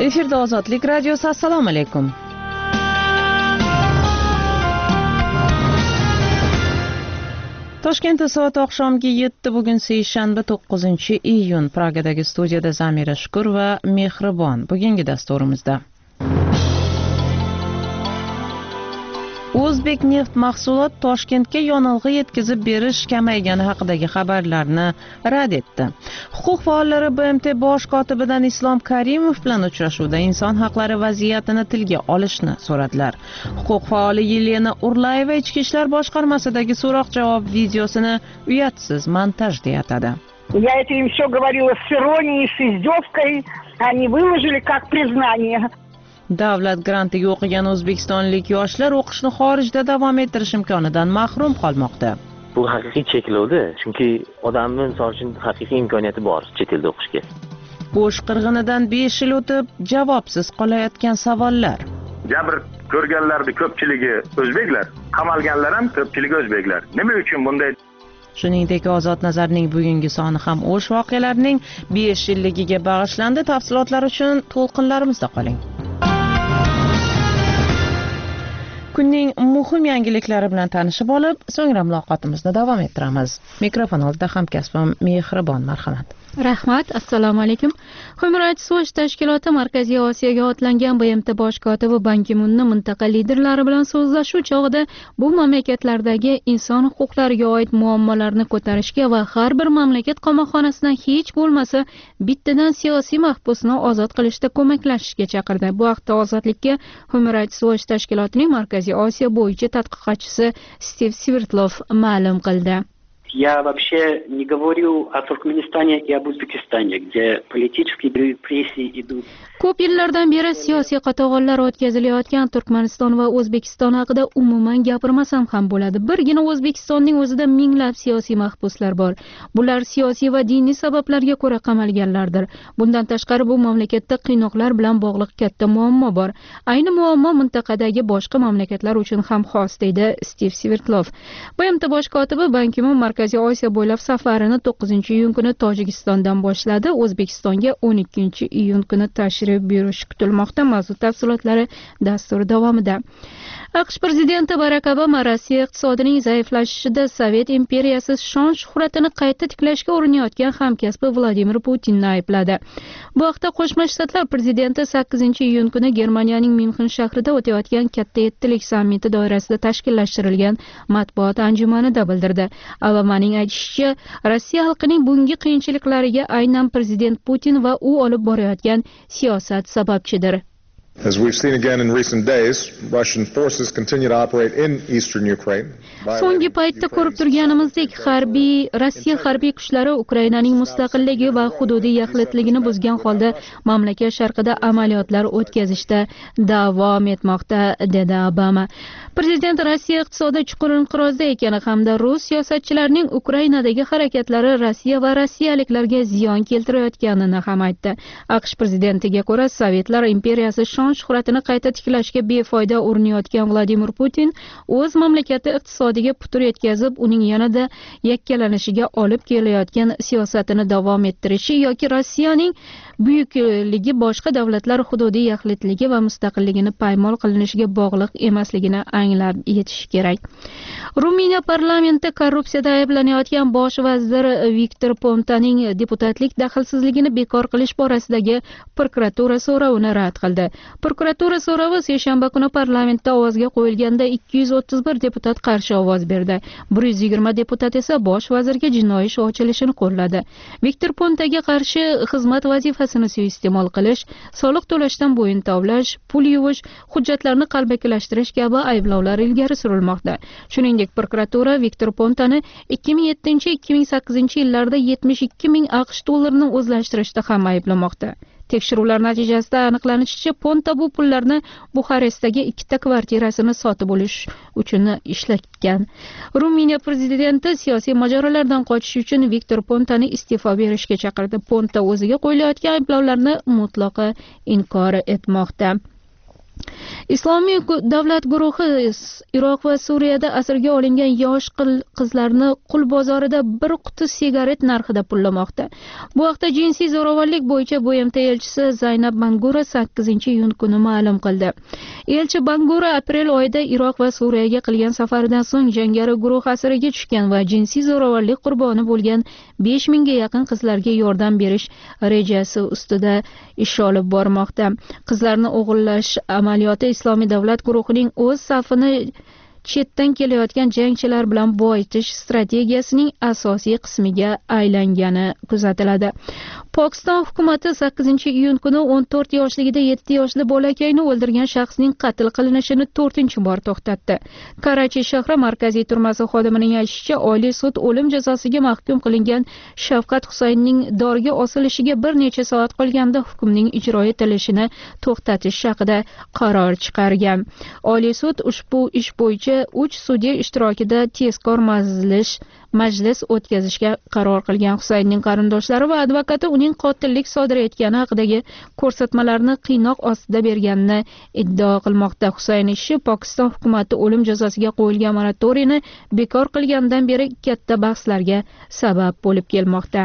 Efirda Ozodlik radiosi. Assalomu alaykum. Toshkentda soat oqshomgi 7, bugun seshanba 9-iyun. Pragadagi studiyada Zamira Shukur va Mehribon. Bugungi dasturimizda O'zbek neft mahsulot Toshkentga yonilg'i yetkazib berish kamaygani haqidagi xabarlarni rad etdi. Huquq faollari BMT bosh kotibidan Islom Karimov bilan uchrashuvda inson haqlari vaziyatini tilga olishni so'radilar. Huquq faoli Yelena Urlayeva Ichki ishlar boshqarmasidagi so'roq-javob videosini uyatsiz montaj deya atadi. Я это им все говорила с иронией, с издевкой. Они выложили как признание. Davlat grantiga o'qigan o'zbekistonlik yoshlar o'qishni xorijda davom ettirish imkonidan mahrum qolmoqda. Bu haqiqiy cheklovda, chunki odamning misol uchun haqiqiy imkoniyati bor chet elda o'qishga. Bo'sh qirg'inidan 5 yil o'tib javobsiz qolayotgan savollar. Jabr ko'rganlarning ko'pchiligi o'zbeklar, qamalganlar ham ko'pchiligi o'zbeklar. Nima uchun bunday? Shuningdek, Ozod Nazarning bugungi soni ham o'sh voqealarining 5 yilligiga bag'ishlandi. Tafsilotlar uchun to'lqinlarimizda qoling. Kunning muhim yangiliklari bilan tanishib olib, so'ngra muloqotimizni davom ettiramiz. Mikrofon oldida hamkasbim Mehribon, marhamat. Rahmat, assalomu alaykum. Human Rights Watch tashkiloti Markaziy Osiyoga otlangan BMT bosh kotibi Ban Ki-munni mintaqa liderlari bilan so'zlashuv chog'ida bu mamlakatlardagi inson huquqlariga oid muammolarni ko'tarishga va har bir mamlakat qamoqxonasidan hech bo'lmasa bittadan siyosiy mahbusni ozod qilishda ko'maklashishga chaqirdi. Bu haqda Ozodlikka Human Rights Watch tashkilotining Markaziy Osiyo bo'yicha tadqiqotchisi Steve Svertlov ma'lum qildi. Я вообще не говорю о Туркменистане и об Узбекистане, где политические репрессии идут. Ko'p yillardan beri siyosiy qatag'onlar o'tkazilayotgan Turkmaniston va O'zbekiston haqida umuman gapirmasam ham bo'ladi. Birgina O'zbekistonning o'zida minglab siyosiy mahbuslar bor. Bular siyosiy va diniy sabablarga ko'ra qamalganlardir. Bundan tashqari bu mamlakatda qiynoqlar bilan bog'liq katta muammo bor. Ayni muammo mintaqadagi boshqa mamlakatlar uchun ham xos, deydi Steve Svertlov. BMT bosh kotibi Ban Ki-mun Markaziy Osiyo bo'ylab safarini 9-iyun kuni Tojikistondan boshladi. O'zbekistonga 12-iyun kuni tashrif buyurishi kutilmoqda. Mavzu tafsilotlari dastur davomida. AQSh prezidenti Barak Obama Rossiya iqtisodining zaiflashishida Sovet imperiyasi shon-shuhratini qayta tiklashga urinayotgan hamkasbi Vladimir Putinni aybladi. Bu haqda Qo'shma Shtatlar prezidenti 8-iyun kuni Germaniyaning Myunxen shahrida o'tayotgan katta yettilik sammiti doirasida tashkillashtirilgan matbuot anjumanida bildirdi. Obamaning aytishicha, Rossiya xalqining bungi qiyinchiliklariga aynan prezident Putin va u olib borayotgan siyosat sababchidir. As we've seen again in recent days, Russian forces continue to operate in eastern Ukraine. So'nggi paytda ko'rib turganimizdek, Rossiya harbiy kuchlari Ukrainaning mustaqilligi va hududiy yaxlitligini buzgan holda mamlakat sharqida amaliyotlar o'tkazishda davom etmoqda, dedi Obama. Prezident Rossiya iqtisodi chuqur inqirozda ekani hamda rus siyosatchilarining Ukrainadagi harakatlari Rossiya va rossiyaliklarga ziyon keltirayotganini ham aytdi. AQSh prezidentiga ko'ra, Sovetlar imperiyasi shuhratini qayta tiklashga befoyda urinayotgan Vladimir Putin o'z mamlakati iqtisodiga putur yetkazib, uning yanada yakkalanishiga olib kelayotgan siyosatini davom ettirishi yoki Rossiyaning buyukligi boshqa davlatlar hududiy yaxlitligi va mustaqilligini paymol qilinishiga bog'liq emasligini anglab yetish kerak. Ruminiya parlamenti korrupsiyada ayblanayotgan bosh vazir Viktor Pontaning deputatlik daxlsizligini bekor qilish borasidagi prokuratura so'rovini rad qildi. Prokuratura so'rovi seshanba kuni parlamentda ovozga qo'yilganda 231 deputat qarshi ovoz berdi. 120 deputat esa bosh vazirga jinoiy ish ochilishini qo'lladi. Viktor Pontaga qarshi xizmat vazifasini suiiste'mol qilish, soliq to'lashdan bo'yin tovlash, pul yuvish, hujjatlarni qalbakilashtirish kabi ayblovlar ilgari surilmoqda. Shuningdek, prokuratura Viktor Pontani 2007-2008 yillarda 72 ming AQSh dollarini o'zlashtirishda ham ayblamoqda. Tekshiruvlar natijasida aniqlanishicha, Ponta bu pullarni Buxarestdagi 2 kvartirasini sotib olish uchun ishlatgan. Ruminiya prezidenti siyosiy mojarolardan qochish uchun Viktor Pontani iste'fo berishga chaqirdi. Ponta o'ziga qo'yilayotgan ayblovlarni mutlaqo inkor etmoqda. Islomiy davlat guruhi Iroq va Suriyada asirga olingan yosh qizlarni qul bozorida bir quti sigaret narxida pullamoqda. Bu haqda jinsiy zo'ravonlik bo'yicha BMT elchisi Zaynab Bangura 8-iyun kuni ma'lum qildi. Elchi Bangura aprel oyida Iroq va Suriyaga qilgan safaridan so'ng jangari guruh asiriga tushgan va jinsiy zo'ravonlik qurboni bo'lgan 5000 ga yaqin qizlarga yordam berish rejasi ustida ish olib bormoqda. Qizlarni o'g'illash amaliyoti Islomiy davlat guruhining o'z safini chetdan kelayotgan jangchilar bilan boyitish strategiyasining asosiy qismiga aylangani kuzatiladi. Pokiston hukumati 8-iyun kuni 14 yoshligida 7 yoshli bolakayni o'ldirgan shaxsning qatl qilinishini 4-bor to'xtatdi. Karachi shahri markaziy turmasi xodimining aytishicha, Oliy sud o'lim jazosiga mahkum qilingan Shavkat Husaynning dorga osilishiga bir necha soat qolganda hukmning ijro etilishini to'xtatish haqida qaror chiqargan. Oliy sud ushbu ish bo'yicha 3 sudya ishtirokida tezkor majlis o'tkazishga qaror qilgan. Husaynning qarindoshlari va advokati uning qotillik sodir etgani haqidagi ko'rsatmalarni qiynoq ostida berganini iddao qilmoqda. Husayn ishi Pokiston hukumati o'lim jazosiga qo'yilgan moratoriyni bekor qilgandan beri katta bahslarga sabab bo'lib kelmoqda.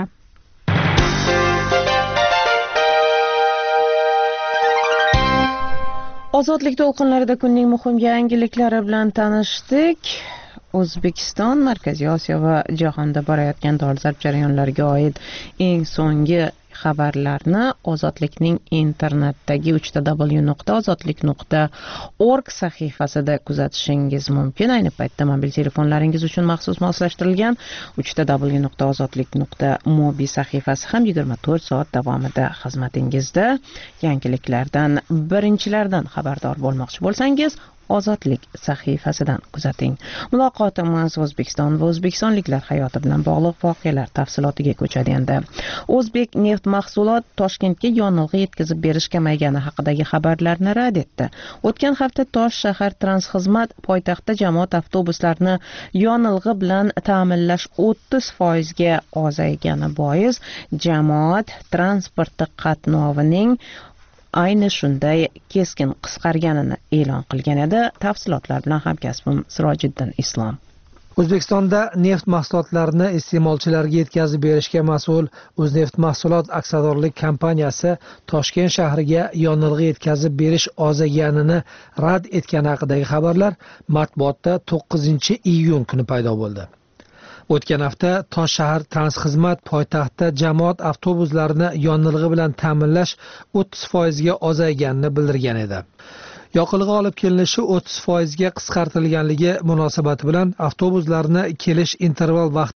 Ozodlik to'lqinlarida kunning muhim yangiliklari bilan tanishdik. O'zbekiston, Markaziy Osiyo va jahonda borayotgan dolzarb jarayonlarga oid eng so'nggi xabarlarni Ozodlikning internetdagi www.ozodlik.org sahifasida kuzatishingiz mumkin. Ayni paytda mobil telefonlaringiz uchun maxsus moslashtirilgan www.ozodlik.mobi sahifasi ham 24 soat davomida xizmatingizda. Yangiliklardan birinchilardan xabardor bo'lmoqchi bo'lsangiz, Ozodlik sahifasidan kuzating. Muloqotimiz O'zbekiston va o'zbekistonliklar hayoti bilan bog'liq voqealar tafsilotiga ko'chadi endi. O'zbek neft mahsulot Toshkentga yonilg'i yetkazib berish kamaygani haqidagi xabarlarni rad etdi. O'tgan hafta Tosh shahar Transxizmat poytaxtda jamoat avtobuslarini yonilg'i bilan ta'minlash 30% ga ozaygani bois jamoat transporti qatnovining ayni shunday keskin qisqarganini e'lon qilgan edi. Tafsilotlar bilan hamkasbim Sirojiddin Islom. O'zbekistonda neft mahsulotlarini iste'molchilarga yetkazib berishga mas'ul O'zneft mahsulot aksiyadorlik kompaniyasi Toshkent shahriga yonilg'i yetkazib berish ozayganini rad etgani haqidagi xabarlar matbuotda 9-iyun kuni paydo bo'ldi. O'tgan hafta Tosh shahar Transxizmat poytaxtda jamoat avtobuslarini yonilg'i bilan ta'minlash 30% ga ozayganini bildirgan edi. Yoqilg'i olib kelinishi 30% ga qisqartirilganligi munosabati bilan avtobuslarni kelish interval vaqti